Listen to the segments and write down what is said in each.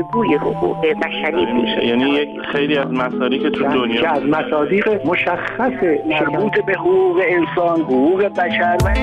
الگوی حقوق بشری میشه. یعنی یک خیلی از مصادیق که تو دنیا که از مصادیق مشخص مربوط به حقوق انسان، حقوق بشر و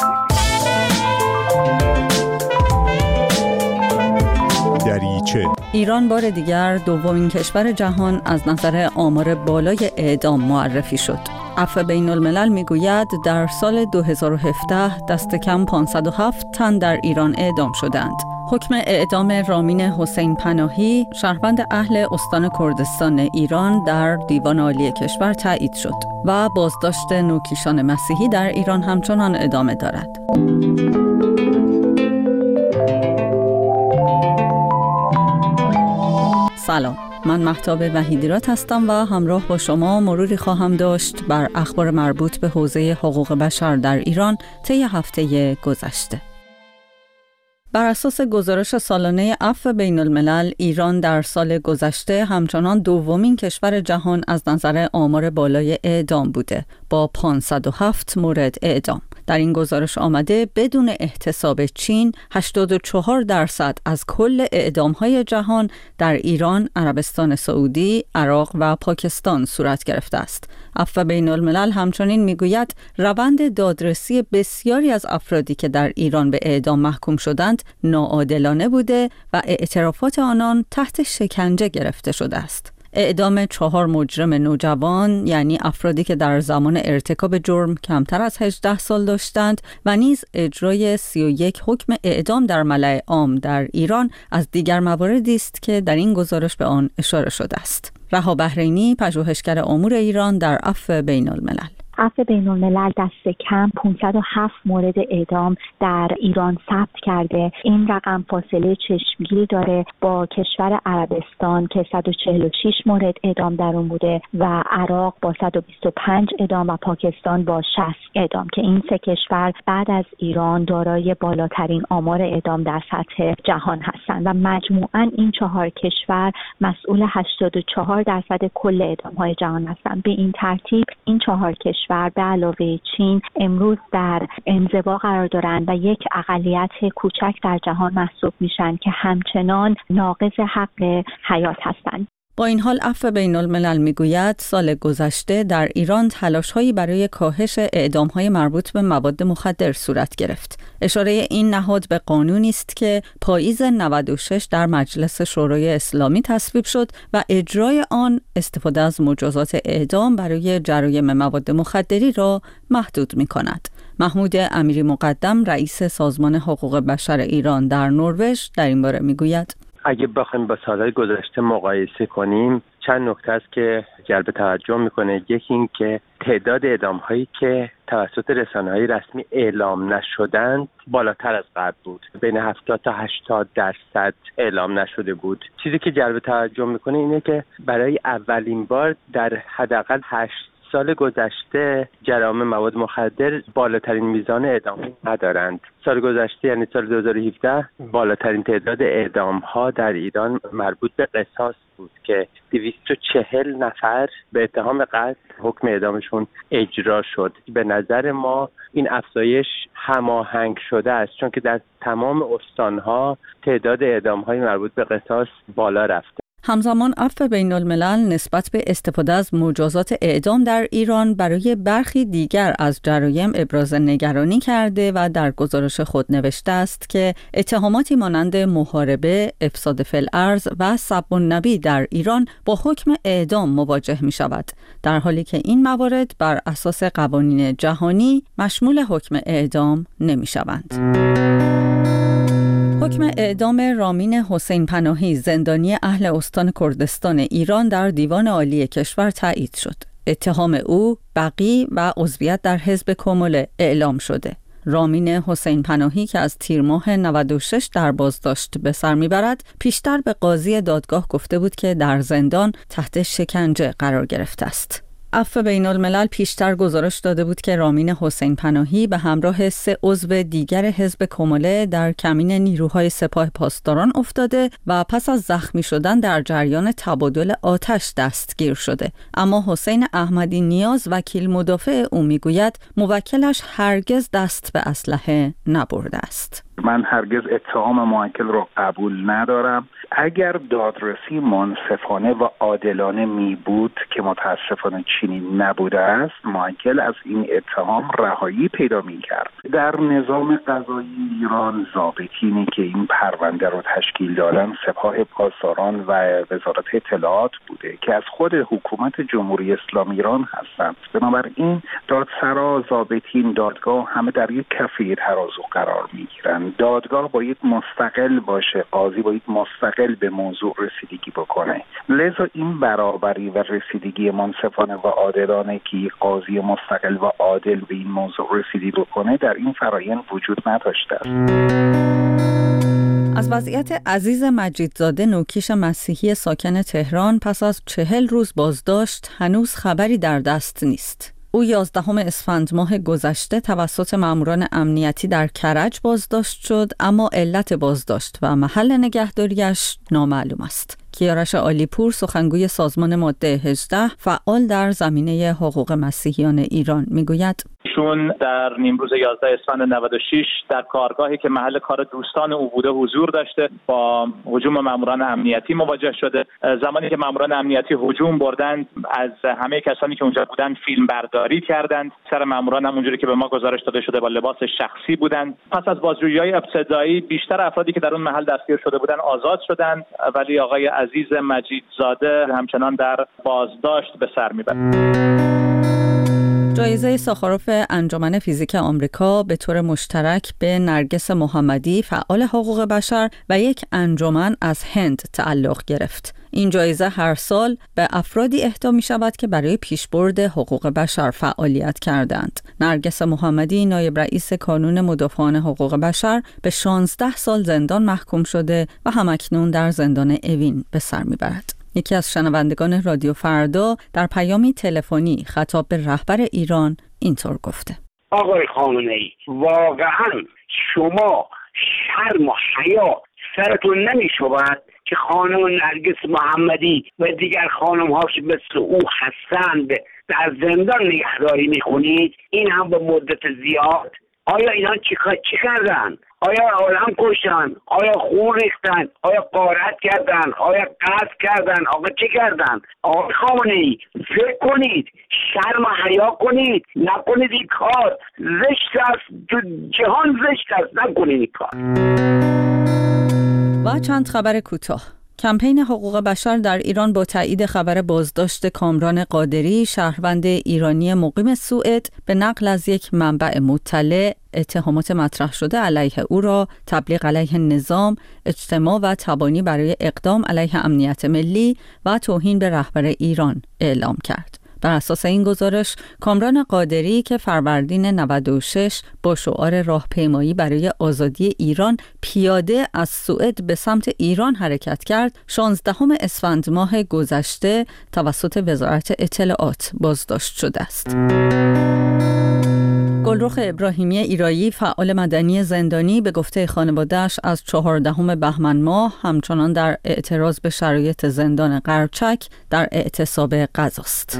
دریچه. ایران بار دیگر دومین کشور جهان از نظر آمار بالای اعدام معرفی شد. عفو بین الملل میگوید در سال 2017 دست کم 507 تن در ایران اعدام شدند. حکم اعدام رامین حسین پناهی، شهروند اهل استان کردستان ایران، در دیوان عالی کشور تایید شد و بازداشت نوکیشان مسیحی در ایران همچنان ادامه دارد. سلام، من مهتاب وحیدیرات هستم و همراه با شما مروری خواهم داشت بر اخبار مربوط به حوزه حقوق بشر در ایران طی هفته گذشته. بر اساس گزارش سالانه عفو بین الملل، ایران در سال گذشته همچنان دومین کشور جهان از نظر آمار بالای اعدام بوده با 507 مورد اعدام. در این گزارش آمده بدون احتساب چین 84% از کل اعدام‌های جهان در ایران، عربستان سعودی، عراق و پاکستان صورت گرفته است. عفو بین الملل همچنین میگوید روند دادرسی بسیاری از افرادی که در ایران به اعدام محکوم شدند ناعادلانه بوده و اعترافات آنان تحت شکنجه گرفته شده است. اعدام 4 مجرم نوجوان، یعنی افرادی که در زمان ارتکاب جرم کمتر از 18 سال داشتند، و نیز اجرای 31 حکم اعدام در ملأ عام در ایران از دیگر مواردی است که در این گزارش به آن اشاره شده است. رها بحرینی، پژوهشگر امور ایران در عفو بین الملل: عفو بین الملل دست کم 507 مورد اعدام در ایران ثبت کرده. این رقم فاصله چشمگیری داره با کشور عربستان که 146 مورد اعدام در اون بوده و عراق با 125 اعدام و پاکستان با 60 اعدام که این سه کشور بعد از ایران دارای بالاترین آمار اعدام در سطح جهان هستند و مجموعاً این 4 کشور مسئول 84% کل اعدام‌های جهان هستند. به این ترتیب این 4 کشور به علاوه چین امروز در انزوا قرار دارند و یک اقلیت کوچک در جهان محسوب میشن که همچنان ناقض حق حیات هستند. با این حال عفو بین الملل میگوید سال گذشته در ایران تلاش‌هایی برای کاهش اعدام‌های مربوط به مواد مخدر صورت گرفت. اشاره این نهاد به قانونی است که پاییز 96 در مجلس شورای اسلامی تصویب شد و اجرای آن استفاده از مجازات اعدام برای جرایم مواد مخدری را محدود می‌کند. محمود امیری مقدم، رئیس سازمان حقوق بشر ایران در نروژ، در این باره میگوید: اگه بخوایم با سالهای گذشته مقایسه کنیم، چند نکته است که جلب توجه میکنه. یکی این که تعداد اعدام‌هایی که توسط رسانه‌های رسمی اعلام نشدند بالاتر از قبل بود. بین 70 تا 80% اعلام نشده بود. چیزی که جلب توجه میکنه اینه که برای اولین بار در حداقل 8 سال گذشته جرایم مواد مخدر بالاترین میزان اعدام ندارند. سال گذشته یعنی سال 2017 بالاترین تعداد اعدام ها در ایران مربوط به قصاص بود که 240 نفر به اتهام قتل حکم اعدامشون اجرا شد. به نظر ما این افزایش هماهنگ شده است، چون که در تمام استانها تعداد اعدام های مربوط به قصاص بالا رفته. همزمان عفو بین الملل نسبت به استفاده از مجازات اعدام در ایران برای برخی دیگر از جرایم ابراز نگرانی کرده و در گزارش خود نوشته است که اتهاماتی مانند محاربه، افساد فی الارض و سب النبی در ایران با حکم اعدام مواجه می شود، در حالی که این موارد بر اساس قوانین جهانی مشمول حکم اعدام نمی شوند. حکم اعدام رامین حسین پناهی، زندانی اهل استان کردستان ایران، در دیوان عالی کشور تایید شد. اتهام او بغی و عضویت در حزب کموله اعلام شده. رامین حسین پناهی که از تیر ماه 96 در بازداشت به سر میبرد، پیشتر به قاضی دادگاه گفته بود که در زندان تحت شکنجه قرار گرفته است. عفو بین الملل پیشتر گزارش داده بود که رامین حسین پناهی به همراه 3 عضو دیگر حزب کموله در کمین نیروهای سپاه پاسداران افتاده و پس از زخمی شدن در جریان تبادل آتش دستگیر شده. اما حسین احمدی نیاز، وکیل مدافع او، میگوید موکلش هرگز دست به اسلحه نبرده است. من هرگز اتهام موکل رو قبول ندارم. اگر دادرسی منصفانه و عادلانه می بود که متاسفانه چنین نبوده است، موکل از این اتهام رهایی پیدا می کرد. در نظام قضایی ایران ضابطینی که این پرونده رو تشکیل دادن سپاه پاسداران و وزارت اطلاعات بوده که از خود حکومت جمهوری اسلامی ایران هستند. بنابراین دادسرا، ضابطین، دادگاه همه در یک کفه ترازو قرار می گیرن. دادگاه باید مستقل باشه، قاضی باید مستقل به موضوع رسیدگی بکنه. لذا این برابری و رسیدگی منصفانه و عادلانه که قاضی مستقل و عادل به این موضوع رسیدگی بکنه در این فرایند وجود نداشته است. از وضعیت عزیز مجیدزاده نوکیش مسیحی ساکن تهران پس از 40 روز بازداشت هنوز خبری در دست نیست. او 11 اسفند ماه گذشته توسط ماموران امنیتی در کرج بازداشت شد، اما علت بازداشت و محل نگهداریش نامعلوم است. کیارش عالیپور، سخنگوی سازمان ماده 18 فعال در زمینه حقوق مسیحیان ایران، میگوید ایشون در نیمروز 11 اسفند 96 در کارگاهی که محل کار دوستان او بوده حضور داشته، با هجوم ماموران امنیتی مواجه شده. زمانی که ماموران امنیتی هجوم بردند، از همه کسانی که اونجا بودند فیلم برداری کردند. سر ماموران هم اونجوری که به ما گزارش داده شده با لباس شخصی بودند. پس از بازجویی‌های ابتدایی بیشتر افرادی که در اون محل دستگیر شده بودند آزاد شدند، ولی آقای عزیز مجیدزاده همچنان در بازداشت به سر میبرد. جایزه ساخاروف انجمن فیزیک آمریکا به طور مشترک به نرگس محمدی، فعال حقوق بشر و یک انجمن از هند تعلق گرفت. این جایزه هر سال به افرادی اهدا می شود که برای پیشبرد حقوق بشر فعالیت کردند. نرگس محمدی، نایب رئیس کانون مدافعان حقوق بشر، به 16 سال زندان محکوم شده و همکنون در زندان اوین به سر می برد. یکی از شنوندگان رادیو فردا در پیامی تلفنی خطاب به رهبر ایران اینطور گفته: آقای خامنه‌ای، واقعا شما شرم و حیا سرتون نمی‌شود که خانم نرگس محمدی و دیگر خانم‌ها که مثل او هستند در زندان نگهداری می‌کنید؟ این هم به مدت زیاد. آیا اینا چی کردن؟ آیا آدم کشتن؟ آیا خون ریختن؟ آیا غارت کردن؟ آیا قتل کردن؟ آقا چی کردن؟ آقای خامنه‌ای فکر کنید، شرم و حیا کنید، نکنید این کار. زشت است، تو جهان زشت است، نکنید این کار. و چند خبر کوتاه. کمپین حقوق بشر در ایران با تایید خبر بازداشت کامران قادری، شهروند ایرانی مقیم سوئد، به نقل از یک منبع مطلع اتهامات مطرح شده علیه او را تبلیغ علیه نظام، اجتماع و تبانی برای اقدام علیه امنیت ملی و توهین به رهبر ایران اعلام کرد. بر اساس این گزارش، کامران قادری که فروردین 96 با شعار راهپیمایی برای آزادی ایران پیاده از سوئد به سمت ایران حرکت کرد، 16 اسفند ماه گذشته توسط وزارت اطلاعات بازداشت شده است. گلرخ ابراهیمی ایرایی، فعال مدنی زندانی، به گفته خانواده‌اش از 14 بهمن ماه همچنان در اعتراض به شرایط زندان قرچک در اعتصاب غذاست.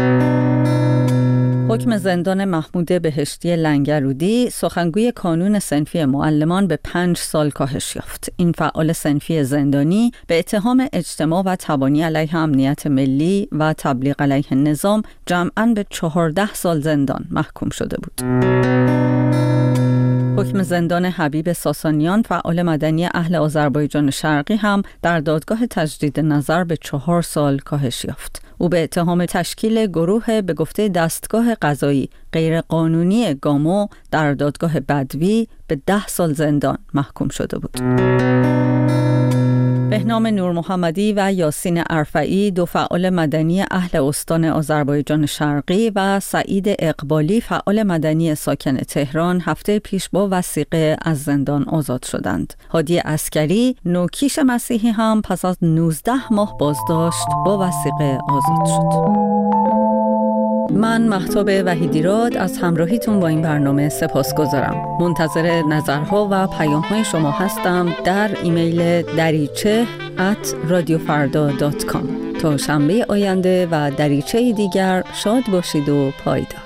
حکم زندان محمود بهشتی لنگرودی، سخنگوی کانون صنفی معلمان، به 5 سال کاهش یافت. این فعال صنفی زندانی به اتهام اجتماع و تبانی علیه امنیت ملی و تبلیغ علیه نظام جمعاً به 14 سال زندان محکوم شده بود. حکم زندان حبیب ساسانیان، فعال مدنی اهل آذربایجان شرقی، هم در دادگاه تجدید نظر به 4 سال کاهش یافت. او به اتهام تشکیل گروه به گفته دستگاه قضایی غیرقانونی گامو در دادگاه بدوی به 10 سال زندان محکوم شده بود. بهنام نور محمدی و یاسین ارفعی، 2 فعال مدنی اهل استان آذربایجان شرقی، و سعید اقبالی، فعال مدنی ساکن تهران، هفته پیش با وثیقه از زندان آزاد شدند. هادی عسکری، نوکیش مسیحی، هم پس از 19 ماه بازداشت با وثیقه آزاد شد. من مهتاب وحیدیراد از همراهیتون با این برنامه سپاسگزارم. منتظر نظرها و پیام‌های شما هستم در ایمیل dariche@radiofarda.com. تا شنبه آینده و دریچه دیگر شاد باشید و پایدار.